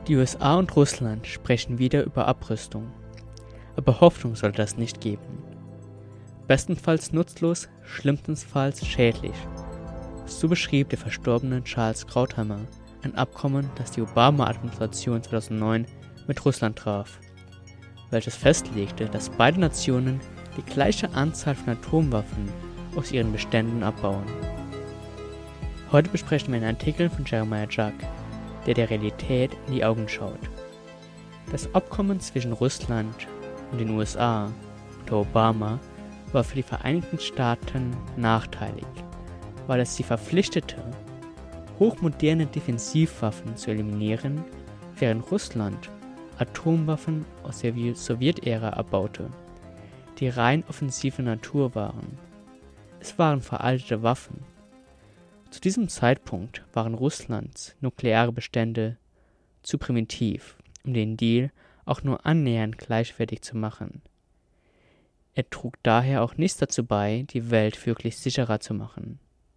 Die USA und Russland sprechen wieder über Abrüstung. Aber Hoffnung soll das nicht geben. Bestenfalls nutzlos, schlimmstenfalls schädlich. So beschrieb der verstorbene Charles Krauthammer ein Abkommen, das die Obama-Administration 2009 mit Russland traf, welches festlegte, dass beide Nationen die gleiche Anzahl von Atomwaffen aus ihren Beständen abbauen. Heute besprechen wir einen Artikel von Jeremiah Jack, der der Realität in die Augen schaut. Das Abkommen zwischen Russland und den USA unter Obama war für die Vereinigten Staaten nachteilig, weil es sie verpflichtete, hochmoderne Defensivwaffen zu eliminieren, während Russland Atomwaffen aus der Sowjetära abbaute, die rein offensive Natur waren. Es waren veraltete Waffen. Zu diesem Zeitpunkt waren Russlands nukleare Bestände zu primitiv, um den Deal auch nur annähernd gleichwertig zu machen. Er trug daher auch nichts dazu bei, die Welt wirklich sicherer zu machen.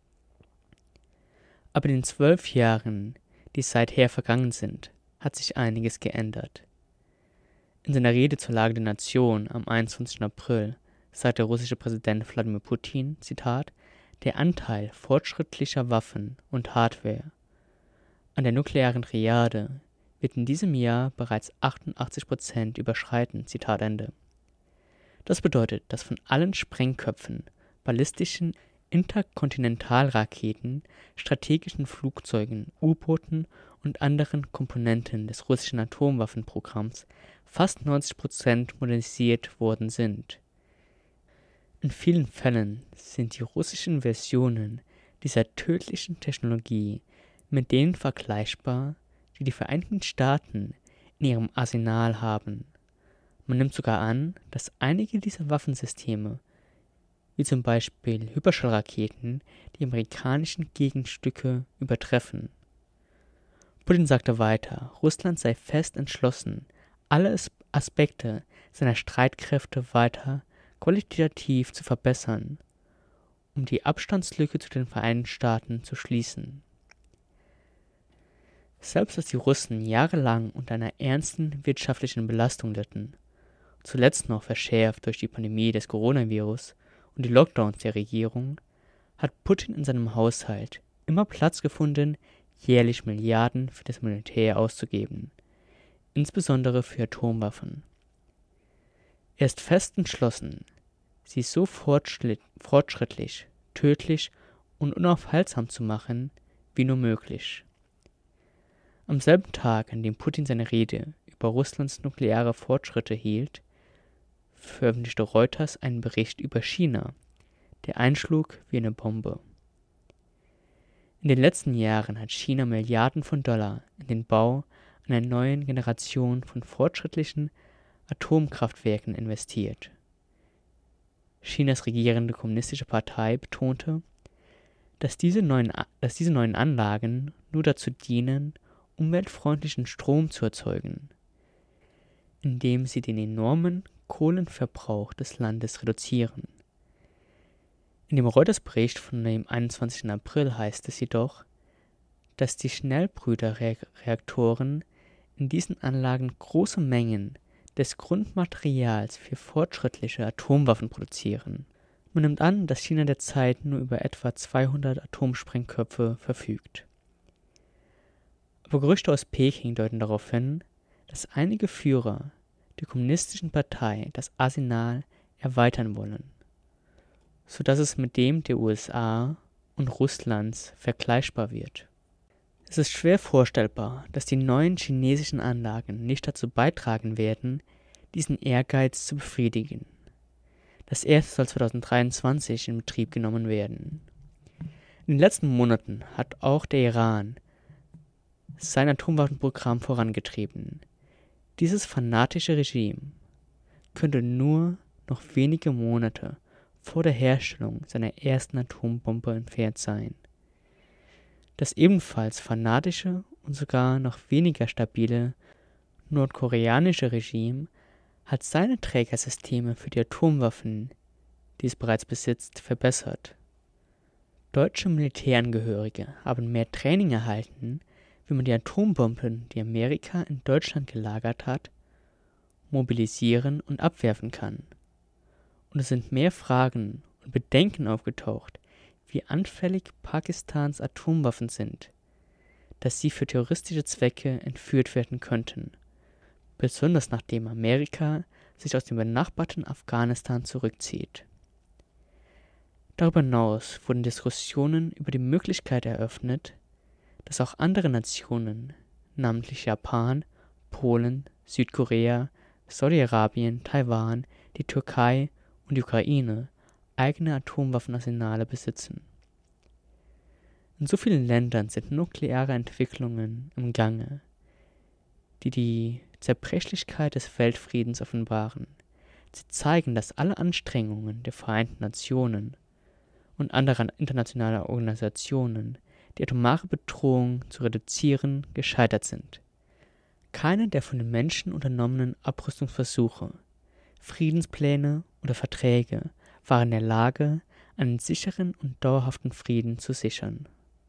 Aber in den 12 Jahren, die seither vergangen sind, hat sich einiges geändert. In seiner Rede zur Lage der Nation am 21. April sagt der russische Präsident Wladimir Putin, Zitat, der Anteil fortschrittlicher Waffen und Hardware an der nuklearen Triade wird in diesem Jahr bereits 88% überschreiten, Zitat Ende. Das bedeutet, dass von allen Sprengköpfen, ballistischen Interkontinentalraketen, strategischen Flugzeugen, U-Booten und anderen Komponenten des russischen Atomwaffenprogramms fast 90% modernisiert worden sind. In vielen Fällen sind die russischen Versionen dieser tödlichen Technologie mit denen vergleichbar, die die Vereinigten Staaten in ihrem Arsenal haben. Man nimmt sogar an, dass einige dieser Waffensysteme, wie zum Beispiel Hyperschallraketen, die amerikanischen Gegenstücke übertreffen. Putin sagte weiter, Russland sei fest entschlossen, alle Aspekte seiner Streitkräfte weiter qualitativ zu verbessern, um die Abstandslücke zu den Vereinigten Staaten zu schließen. Selbst als die Russen jahrelang unter einer ernsten wirtschaftlichen Belastung litten, zuletzt noch verschärft durch die Pandemie des Coronavirus und die Lockdowns der Regierung, hat Putin in seinem Haushalt immer Platz gefunden, jährlich Milliarden für das Militär auszugeben, insbesondere für Atomwaffen. Er ist fest entschlossen, sie so fortschrittlich, tödlich und unaufhaltsam zu machen, wie nur möglich. Am selben Tag, an dem Putin seine Rede über Russlands nukleare Fortschritte hielt, veröffentlichte Reuters einen Bericht über China, der einschlug wie eine Bombe. In den letzten Jahren hat China Milliarden von Dollar in den Bau einer neuen Generation von fortschrittlichen Atomkraftwerken investiert. Chinas regierende kommunistische Partei betonte, dass diese neuen Anlagen nur dazu dienen, umweltfreundlichen Strom zu erzeugen, indem sie den enormen Kohlenverbrauch des Landes reduzieren. In dem Reuters-Bericht von dem 21. April heißt es jedoch, dass die Schnellbrüderreaktoren in diesen Anlagen große Mengen des Grundmaterials für fortschrittliche Atomwaffen produzieren. Man nimmt an, dass China derzeit nur über etwa 200 Atomsprengköpfe verfügt. Aber Gerüchte aus Peking deuten darauf hin, dass einige Führer der kommunistischen Partei das Arsenal erweitern wollen, sodass es mit dem der USA und Russlands vergleichbar wird. Es ist schwer vorstellbar, dass die neuen chinesischen Anlagen nicht dazu beitragen werden, diesen Ehrgeiz zu befriedigen. Das erste soll 2023 in Betrieb genommen werden. In den letzten Monaten hat auch der Iran sein Atomwaffenprogramm vorangetrieben. Dieses fanatische Regime könnte nur noch wenige Monate vor der Herstellung seiner ersten Atombombe entfernt sein. Das ebenfalls fanatische und sogar noch weniger stabile nordkoreanische Regime hat seine Trägersysteme für die Atomwaffen, die es bereits besitzt, verbessert. Deutsche Militärangehörige haben mehr Training erhalten, wie man die Atombomben, die Amerika in Deutschland gelagert hat, mobilisieren und abwerfen kann. Und es sind mehr Fragen und Bedenken aufgetaucht, wie anfällig Pakistans Atomwaffen sind, dass sie für terroristische Zwecke entführt werden könnten, besonders nachdem Amerika sich aus dem benachbarten Afghanistan zurückzieht. Darüber hinaus wurden Diskussionen über die Möglichkeit eröffnet, dass auch andere Nationen, namentlich Japan, Polen, Südkorea, Saudi-Arabien, Taiwan, die Türkei und die Ukraine, eigene Atomwaffenarsenale besitzen. In so vielen Ländern sind nukleare Entwicklungen im Gange, die die Zerbrechlichkeit des Weltfriedens offenbaren. Sie zeigen, dass alle Anstrengungen der Vereinten Nationen und anderer internationaler Organisationen, die atomare Bedrohung zu reduzieren, gescheitert sind. Keine der von den Menschen unternommenen Abrüstungsversuche, Friedenspläne oder Verträge waren in der Lage, einen sicheren und dauerhaften Frieden zu sichern.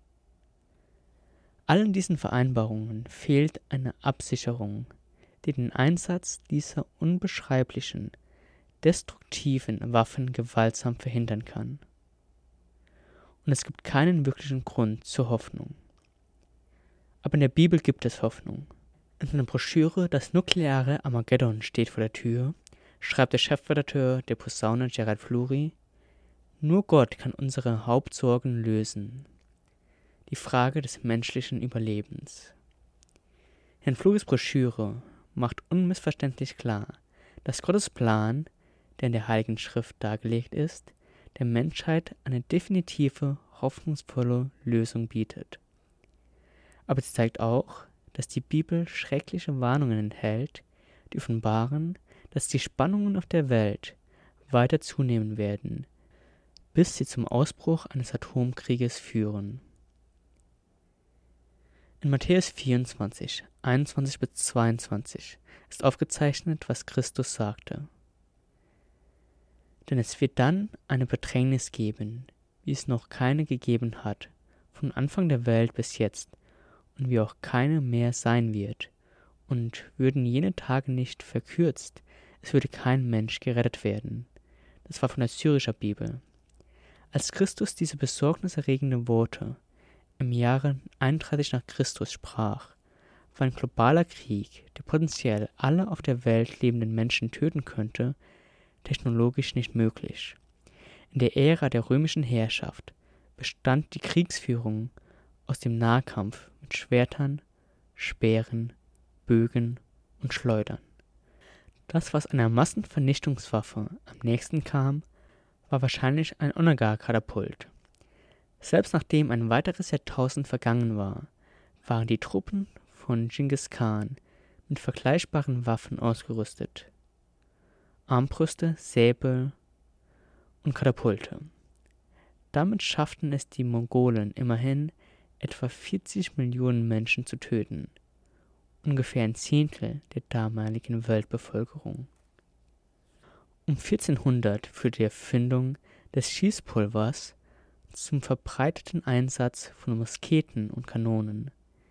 Allen diesen Vereinbarungen fehlt eine Absicherung, die den Einsatz dieser unbeschreiblichen, destruktiven Waffen gewaltsam verhindern kann. Und es gibt keinen wirklichen Grund zur Hoffnung. Aber in der Bibel gibt es Hoffnung. In seiner Broschüre »Das nukleare Armageddon steht vor der Tür« schreibt der Chefredakteur der Posaune Gerald Fluri: Nur Gott kann unsere Hauptsorgen lösen. Die Frage des menschlichen Überlebens. Herrn Fluris Broschüre macht unmissverständlich klar, dass Gottes Plan, der in der Heiligen Schrift dargelegt ist, der Menschheit eine definitive, hoffnungsvolle Lösung bietet. Aber sie zeigt auch, dass die Bibel schreckliche Warnungen enthält, die offenbaren, dass die Spannungen auf der Welt weiter zunehmen werden, bis sie zum Ausbruch eines Atomkrieges führen. In Matthäus 24, 21-22 ist aufgezeichnet, was Christus sagte. Denn es wird dann eine Bedrängnis geben, wie es noch keine gegeben hat, von Anfang der Welt bis jetzt, und wie auch keine mehr sein wird. Und würden jene Tage nicht verkürzt, es würde kein Mensch gerettet werden. Das war von der Syrischer Bibel. Als Christus diese besorgniserregenden Worte im Jahre 31 nach Christus sprach, war ein globaler Krieg, der potenziell alle auf der Welt lebenden Menschen töten könnte, technologisch nicht möglich. In der Ära der römischen Herrschaft bestand die Kriegsführung aus dem Nahkampf mit Schwertern, Speeren, Bögen und Schleudern. Das, was einer Massenvernichtungswaffe am nächsten kam, war wahrscheinlich ein Onagar-Katapult. Selbst nachdem ein weiteres Jahrtausend vergangen war, waren die Truppen von Genghis Khan mit vergleichbaren Waffen ausgerüstet. Armbrüste, Säbel und Katapulte. Damit schafften es die Mongolen immerhin, etwa 40 Millionen Menschen zu töten, ungefähr ein Zehntel der damaligen Weltbevölkerung. Um 1400 führte die Erfindung des Schießpulvers zum verbreiteten Einsatz von Musketen und Kanonen.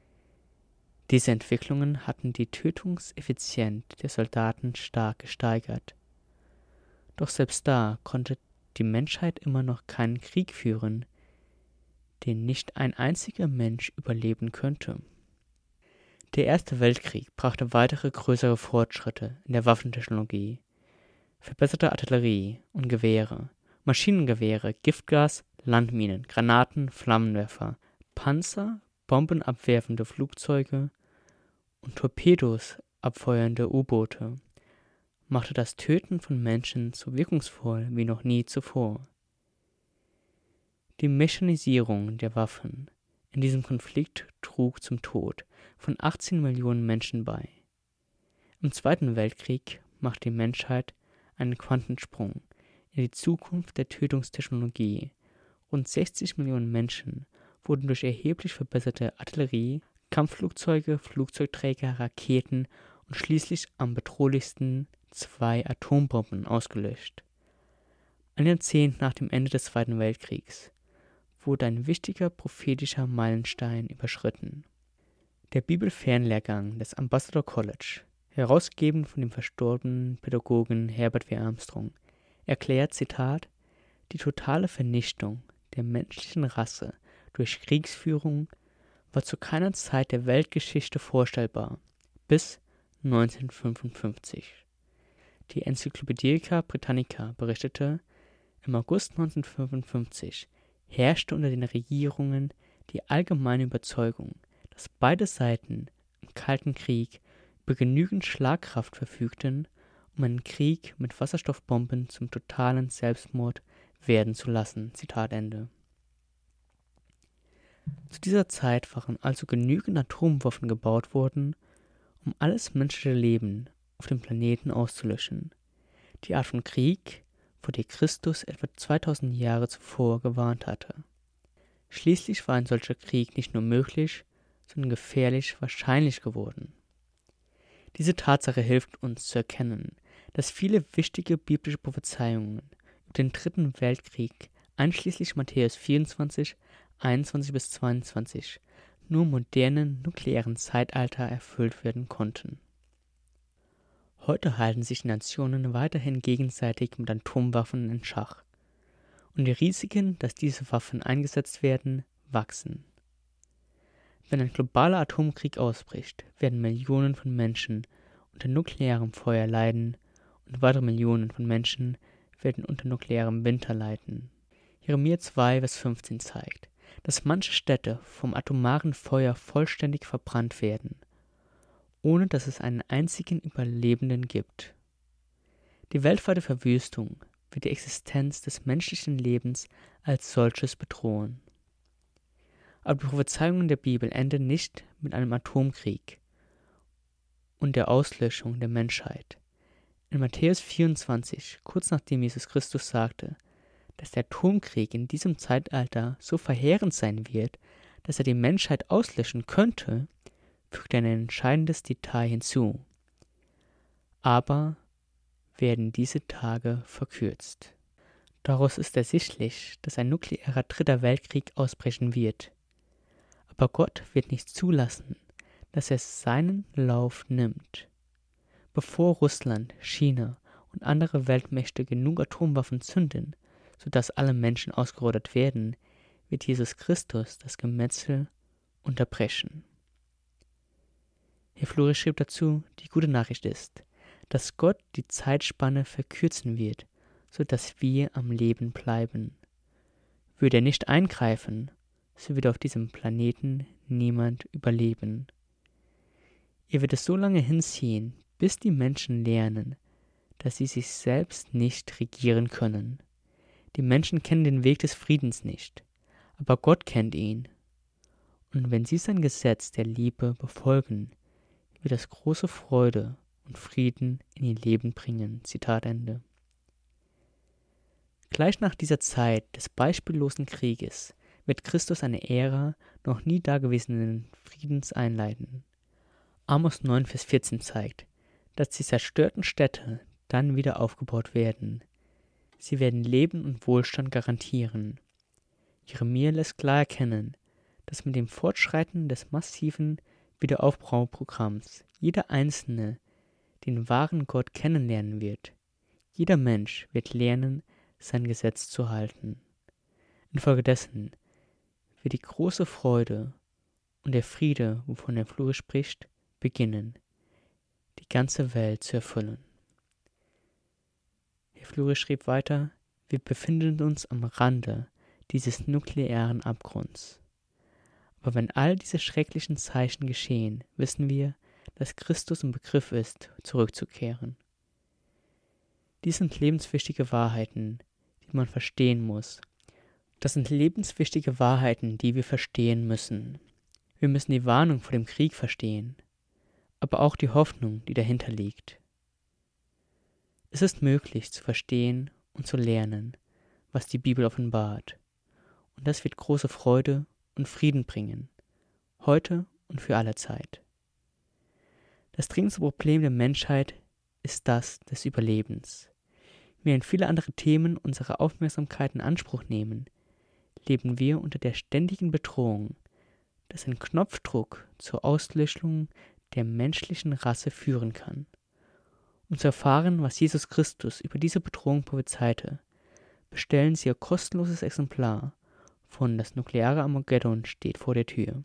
Diese Entwicklungen hatten die Tötungseffizienz der Soldaten stark gesteigert. Doch selbst da konnte die Menschheit immer noch keinen Krieg führen, den nicht ein einziger Mensch überleben könnte. Der Erste Weltkrieg brachte weitere größere Fortschritte in der Waffentechnologie, verbesserte Artillerie und Gewehre, Maschinengewehre, Giftgas, Landminen, Granaten, Flammenwerfer, Panzer, bombenabwerfende Flugzeuge und Torpedos abfeuernde U-Boote machte das Töten von Menschen so wirkungsvoll wie noch nie zuvor. Die Mechanisierung der Waffen in diesem Konflikt trug zum Tod von 18 Millionen Menschen bei. Im Zweiten Weltkrieg machte die Menschheit einen Quantensprung in die Zukunft der Tötungstechnologie. Rund 60 Millionen Menschen wurden durch erheblich verbesserte Artillerie, Kampfflugzeuge, Flugzeugträger, Raketen und schließlich am bedrohlichsten 2 Atombomben ausgelöscht. Ein Jahrzehnt nach dem Ende des Zweiten Weltkriegs wurde ein wichtiger prophetischer Meilenstein überschritten. Der Bibelfernlehrgang des Ambassador College, herausgegeben von dem verstorbenen Pädagogen Herbert W. Armstrong, erklärt, Zitat, die totale Vernichtung der menschlichen Rasse durch Kriegsführung war zu keiner Zeit der Weltgeschichte vorstellbar, bis 1955. Die Encyclopædia Britannica berichtete, im August 1955 herrschte unter den Regierungen die allgemeine Überzeugung, dass beide Seiten im Kalten Krieg über genügend Schlagkraft verfügten, um einen Krieg mit Wasserstoffbomben zum totalen Selbstmord werden zu lassen. Zitat Ende. Zu dieser Zeit waren also genügend Atomwaffen gebaut worden, um alles menschliche Leben auf dem Planeten auszulöschen. Die Art von Krieg, vor der Christus etwa 2000 Jahre zuvor gewarnt hatte. Schließlich war ein solcher Krieg nicht nur möglich, sondern gefährlich wahrscheinlich geworden. Diese Tatsache hilft uns zu erkennen, dass viele wichtige biblische Prophezeiungen über den Dritten Weltkrieg, einschließlich Matthäus 24, 21-22, nur im modernen nuklearen Zeitalter erfüllt werden konnten. Heute halten sich die Nationen weiterhin gegenseitig mit Atomwaffen in Schach. Und die Risiken, dass diese Waffen eingesetzt werden, wachsen. Wenn ein globaler Atomkrieg ausbricht, werden Millionen von Menschen unter nuklearem Feuer leiden und weitere Millionen von Menschen werden unter nuklearem Winter leiden. Jeremia 2, Vers 15 zeigt, dass manche Städte vom atomaren Feuer vollständig verbrannt werden, ohne dass es einen einzigen Überlebenden gibt. Die weltweite Verwüstung wird die Existenz des menschlichen Lebens als solches bedrohen. Aber die Prophezeiungen der Bibel enden nicht mit einem Atomkrieg und der Auslöschung der Menschheit. In Matthäus 24, kurz nachdem Jesus Christus sagte, dass der Atomkrieg in diesem Zeitalter so verheerend sein wird, dass er die Menschheit auslöschen könnte, fügt er ein entscheidendes Detail hinzu. Aber werden diese Tage verkürzt. Daraus ist ersichtlich, dass ein nuklearer Dritter Weltkrieg ausbrechen wird. Aber Gott wird nicht zulassen, dass er seinen Lauf nimmt. Bevor Russland, China und andere Weltmächte genug Atomwaffen zünden, sodass alle Menschen ausgerottet werden, wird Jesus Christus das Gemetzel unterbrechen. Herr Flores schrieb dazu, die gute Nachricht ist, dass Gott die Zeitspanne verkürzen wird, sodass wir am Leben bleiben. Würde er nicht eingreifen, so wird auf diesem Planeten niemand überleben. Er wird es so lange hinziehen, bis die Menschen lernen, dass sie sich selbst nicht regieren können. Die Menschen kennen den Weg des Friedens nicht, aber Gott kennt ihn. Und wenn sie sein Gesetz der Liebe befolgen, wird das große Freude und Frieden in ihr Leben bringen. Zitat Ende. Gleich nach dieser Zeit des beispiellosen Krieges wird Christus eine Ära noch nie dagewesenen Friedens einleiten. Amos 9, Vers 14 zeigt, dass die zerstörten Städte dann wieder aufgebaut werden. Sie werden Leben und Wohlstand garantieren. Jeremia lässt klar erkennen, dass mit dem Fortschreiten des massiven Wiederaufbauprogramms jeder Einzelne den wahren Gott kennenlernen wird. Jeder Mensch wird lernen, sein Gesetz zu halten. Infolgedessen wird die große Freude und der Friede, wovon der Flore spricht, beginnen, die ganze Welt zu erfüllen. Herr Flore schrieb weiter, wir befinden uns am Rande dieses nuklearen Abgrunds. Aber wenn all diese schrecklichen Zeichen geschehen, wissen wir, dass Christus im Begriff ist, zurückzukehren. Dies sind lebenswichtige Wahrheiten, die man verstehen muss. Das sind lebenswichtige Wahrheiten, die wir verstehen müssen. Wir müssen die Warnung vor dem Krieg verstehen, aber auch die Hoffnung, die dahinter liegt. Es ist möglich zu verstehen und zu lernen, was die Bibel offenbart. Und das wird große Freude und Frieden bringen, heute und für alle Zeit. Das dringendste Problem der Menschheit ist das des Überlebens. Während viele andere Themen unsere Aufmerksamkeit in Anspruch nehmen, leben wir unter der ständigen Bedrohung, dass ein Knopfdruck zur Auslöschung der menschlichen Rasse führen kann. Um zu erfahren, was Jesus Christus über diese Bedrohung prophezeite, bestellen Sie Ihr kostenloses Exemplar von Das nukleare Armageddon steht vor der Tür.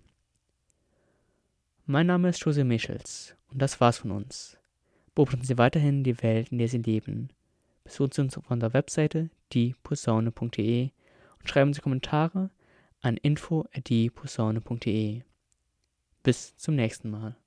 Mein Name ist Jose Michels und das war's von uns. Beobachten Sie weiterhin die Welt, in der Sie leben. Besuchen Sie uns auf unserer Webseite dieposaune.de und schreiben Sie Kommentare an info@dieposaune.de. Bis zum nächsten Mal.